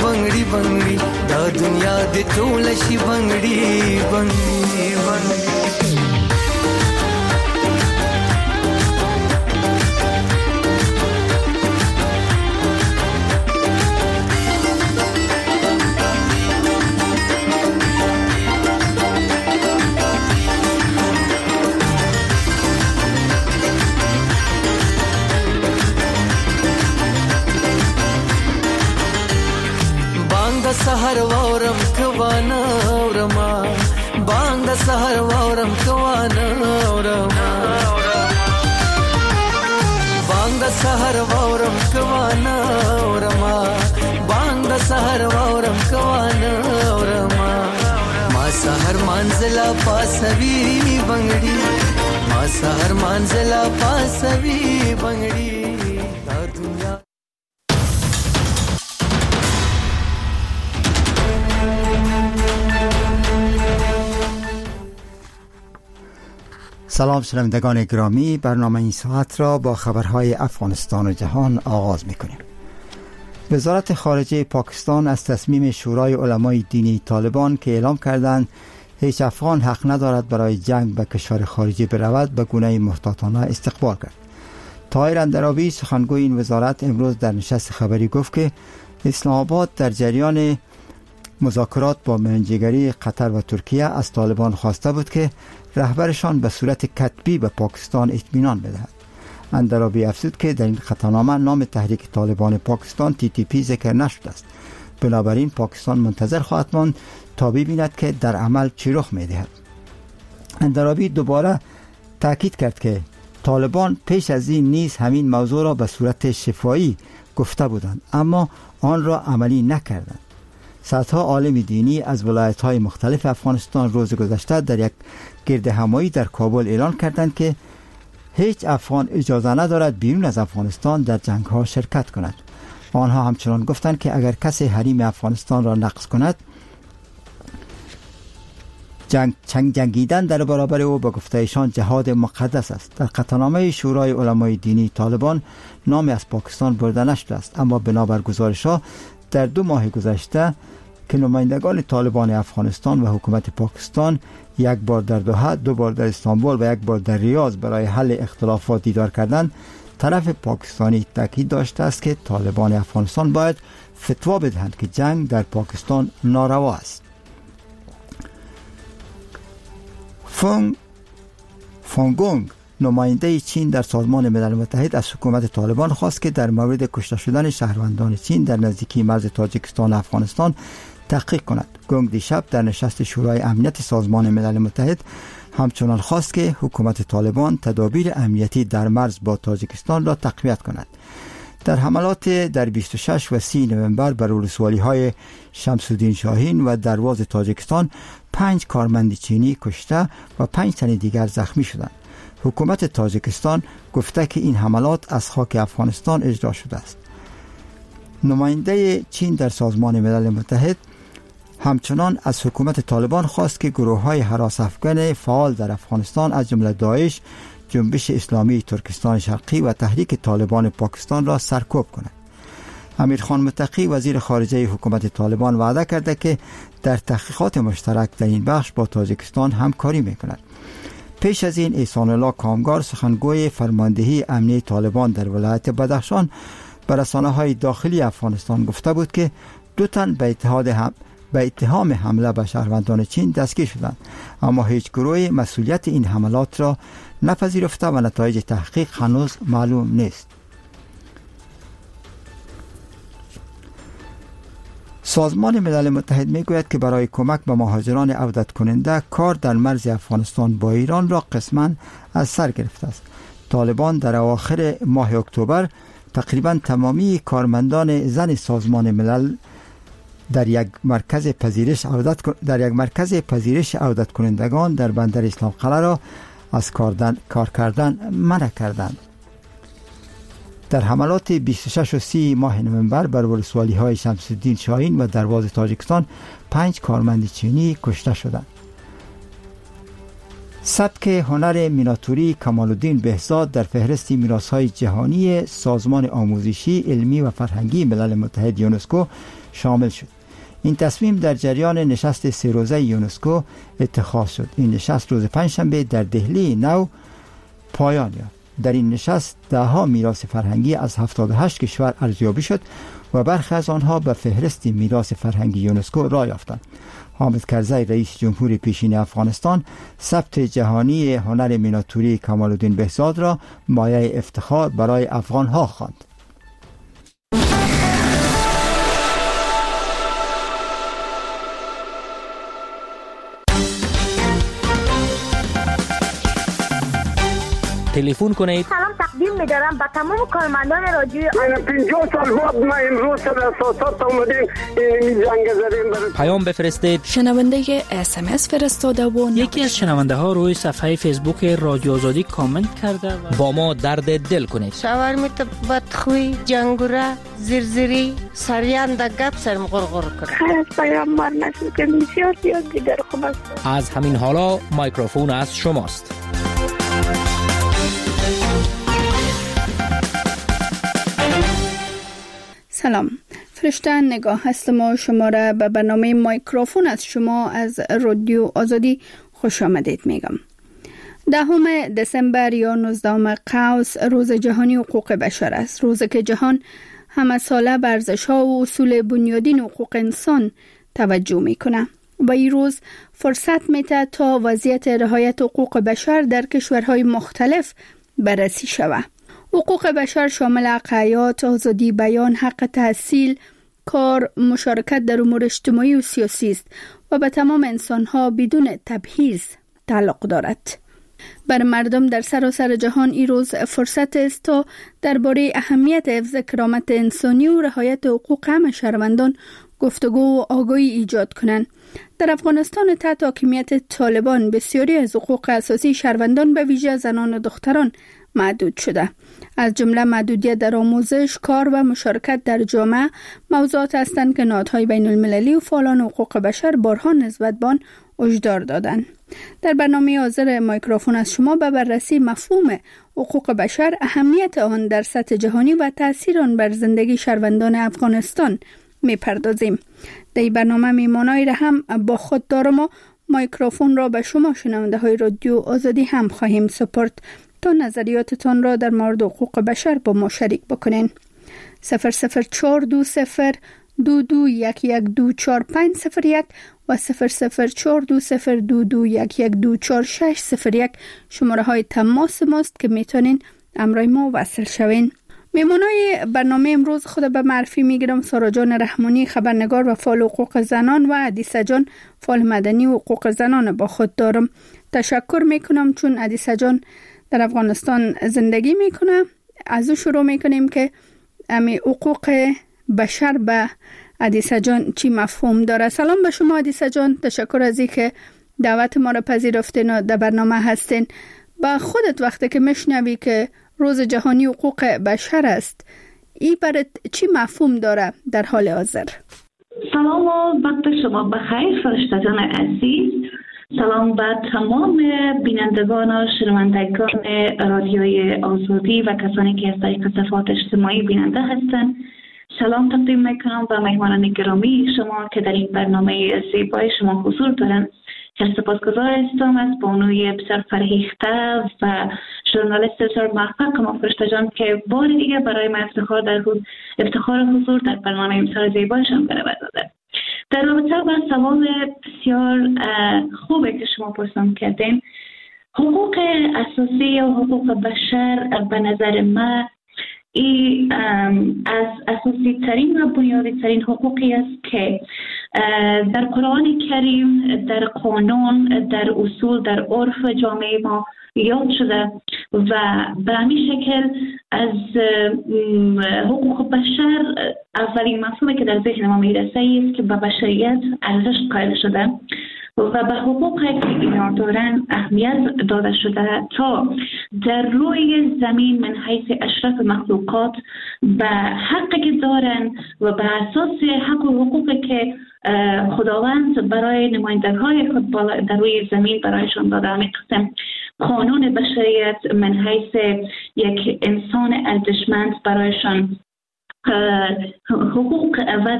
بنگړي بنگړي دا دنیا دې ټول شي بنگړي بنگړي بنگړي سحر وورم کوانا اورما بانگ سحر وورم کوانا اورما بانگ سحر وورم کوانا اورما بانگ سحر وورم کوانا اورما ما سحر منزلا پاسوي بنگړي ما سحر منزلا پاسوي بنگړي دا دنیا. سلام شنوندگان گرامی، برنامه این ساعت را با خبرهای افغانستان و جهان آغاز می‌کنیم. وزارت خارجه پاکستان از تصمیم شورای علمای دینی طالبان که اعلام کردند هیچ افغان حق ندارد برای جنگ به کشور خارجی برود به گونه محتاطانه استقبال کرد. طاهر اندرابی سخنگوی این وزارت امروز در نشست خبری گفت که اسلام آباد در جریان مذاکرات با منجگری قطر و ترکیه از طالبان خواسته بود که رهبرشان به صورت کتبی به پاکستان اطمینان بدهد. اندرابی افزود که در این خطانامه نام تحریک طالبان پاکستان TTP ذکر نشده است. بنابراین پاکستان منتظر خواهد ماند تا ببیند که در عمل چه رخ می‌دهد. اندرابی دوباره تاکید کرد که طالبان پیش از این نیز همین موضوع را به صورت شفاهی گفته بودند اما آن را عملی نکردند. صدها عالم دینی از ولایت‌های مختلف افغانستان روز گذشته در یک گردهمایی در کابل اعلان کردند که هیچ افغان اجازه ندارد بیرون از افغانستان در جنگ‌ها شرکت کند. آنها همچنان گفتند که اگر کسی حریم افغانستان را نقض کند جنگیدن در برابر او به گفته ایشان جهاد مقدس است. در قطعنامه شورای علمای دینی طالبان نامی از پاکستان برده نشده است اما بنابر گزارش‌ها در 2 ماه گذشته که نمایندگان طالبان افغانستان و حکومت پاکستان یک بار در دوحه، 2 بار در استانبول و 1 بار در ریاض برای حل اختلافات دیدار کردند، طرف پاکستانی تاکید داشته است که طالبان افغانستان باید فتوا بدهند که جنگ در پاکستان ناروا است. فونگونگ نماینده چین در سازمان ملل متحد از حکومت طالبان خواست که در مورد کشته شدن شهروندان چین در نزدیکی مرز تاجیکستان و افغانستان تحقیق کند. گونگ دیشب در نشست شورای امنیت سازمان ملل متحد همچنان خواست که حکومت طالبان تدابیر امنیتی در مرز با تاجیکستان را تقویت کند. در حملات در 26 و 30 نوامبر بر ولسوالی‌های شمس‌الدین شاهین و درواز تاجیکستان 5 کارمند چینی کشته و 5 تن دیگر زخمی شدند. حکومت تاجیکستان گفته که این حملات از خاک افغانستان اجرا شده است. نماینده چین در سازمان ملل متحد همچنان از حکومت طالبان خواست که گروه‌های هراس افغان فعال در افغانستان از جمله داعش، جنبش اسلامی ترکستان شرقی و تحریک طالبان پاکستان را سرکوب کند. امیرخان متقی وزیر خارجه حکومت طالبان وعده کرده که در تحقیقات مشترک در این بخش با تاجیکستان همکاری می‌کند. پیش از این احسان الله کامگار سخنگوی فرماندهی امنیتی طالبان در ولایت بدخشان به رسانه‌های داخلی افغانستان گفته بود که 2 تن به اتهام حمله به شهروندان چین دستگیر شدند اما هیچ گروهی مسئولیت این حملات را نپذیرفته و نتایج تحقیق هنوز معلوم نیست. سازمان ملل متحد میگوید که برای کمک به مهاجران عودت کننده کار در مرز افغانستان با ایران را قسماً از سر گرفته است. طالبان در اواخر ماه اکتبر تقریباً تمامی کارمندان زن سازمان ملل در یک مرکز پذیرش عودت کنندگان در بندر اسلام قلعه را از کار کردن منع کردند. در حملات 26 و 30 ماه نوامبر بر ولسوالی‌های شمس‌الدین شاهین و درواز تاجیکستان 5 کارمند چینی کشته شدند. سبک هنر میناتوری کمال‌الدین بهزاد در فهرست میراث‌های جهانی سازمان آموزشی، علمی و فرهنگی ملل متحد یونسکو شامل شد. این تصمیم در جریان نشست 3 روزه یونسکو اتخاذ شد. این نشست روز پنجشنبه در دهلی نو پایان یافت. در این نشست 10 میراث فرهنگی از 78 کشور ارزیابی شد و برخی از آنها به فهرست میراث فرهنگی یونسکو راه یافتند. حامد کرزی رئیس جمهور پیشین افغانستان ثبت جهانی هنر میناتوری کمال‌الدین بهزاد را مایه افتخار برای افغان‌ها خواند. تلفن کنید. سلام تقدیم می‌دارم به تمام کارمندان رادیو. من 50 سال بعد ما امروز در اساسات اومدیم این جنگ زدیم. پیام بفرستید. شنونده SMS فرستاده و یکی از شنونده ها روی صفحه فیسبوک رادیو آزادی کامنت کرده و با ما درد دل کنید. شاورمیت بدخوی، جنگوره، زرزری، سریان در گپ سرم غرغر کنه. خیر از پیامبر نشد که بسیار زیادی در خوب است. از همین حالا مایکروفون از شماست. سلام، فرشته نگاه هستم و شما را به برنامه مایکروفون از شما از رادیو آزادی خوش آمدید میگم. 10 دسامبر یا 19 قوس روز جهانی حقوق بشر است. روزی که جهان همه ساله به ارزش‌ها و اصول بنیادین حقوق انسان توجه میکنه. و این روز فرصت میده تا وضعیت رعایت حقوق بشر در کشورهای مختلف بررسی شود. حقوق بشر شامل حق حیات، آزادی بیان، حق تحصیل، کار، مشارکت در امور اجتماعی و سیاسی است و به تمام انسان‌ها بدون تبعیض تعلق دارد. بر مردم در سراسر جهان این روز فرصت است تا درباره اهمیت حفظ کرامت انسانی و رعایت حقوق همه شهروندان گفتگو و آگاهی ایجاد کنند. در افغانستان تحت حاکمیت طالبان بسیاری از حقوق اساسی شهروندان به ویژه زنان و دختران محدود شده. از جمله محدودیت در آموزش، کار و مشارکت در جامعه موضوعات هستند که نهادهای بین المللی و فعالان حقوق بشر بارها نسبت به آن هشدار دادند. در برنامه حاضر مایکروفون از شما به بررسی مفهوم حقوق بشر، اهمیت آن در سطح جهانی و تأثیر آن بر زندگی شهروندان افغانستان میپردازیم. در این برنامه میمانایی را هم با خود دارم و مایکروفون را به شما شنونده های رادیو آزادی هم خواهیم سپرد تا نظریاتتان را در مورد حقوق بشر با ما شریک بکنین. 00420 2211240501 و 004202211240601 شماره های تماس ماست که میتونین امرای ما وصل شوین. میمونای برنامه امروز خود به معرفی میگیرم سارا جان رحمانی، خبرنگار و فعال حقوق زنان، و عدیسه جان، فعال مدنی و حقوق زنان با خود دارم. تشکر میکنم چون عدیسه جان در افغانستان زندگی میکنه. از او شروع میکنیم که امی حقوق بشر به عدیسه جان چی مفهوم داره. سلام به شما عدیسه جان، تشکر از اینکه دعوت ما را پذیرفتین و در برنامه هستین. با خودت وقتی که میشنوی که روز جهانی حقوق بشر است، این برات چی مفهوم داره در حال حاضر؟ سلام و وقت شما بخیر فرشته جان عزیز. سلام به تمام بینندگان و شنوندگان رادیوی آزادی و کسانی که از طریق صفحات اجتماعی بیننده هستند. سلام تقدیم میکنم به مهمانان گرامی شما که در این برنامه زیبای شما حضور دارند. سپاسگزار هستم از بانوی بسیار فرهیخته و ژورنالیست بسیار موفق ما فرشته جان که بار دیگه برای من افتخار حضور در برنامه بسیار زیبایشان برآورده داده. در رابطه با سوال بسیار خوبه که شما پرسان کردین، حقوق اساسی یا حقوق بشر به نظر من این از اساسی ترین و بنیادی ترین حقوقی است که در قرآن کریم، در قانون، در اصول، در عرف جامعه ما یاد شده و به همین شکل از حقوق بشر اولین مفهومی که در ذهن ما میرسه است که به بشریت ارزش قائل شده و به حقوقی که اینا دارن اهمیت داده شده تا در روی زمین من حیث اشرف مخلوقات به حقی که دارن و به اساس حق و حقوقی که خداوند برای نمایندگان خود در روی زمین برایشان داده، همین قسم قانون بشریت من حیث یک انسان ارزشمند برایشان حقوق و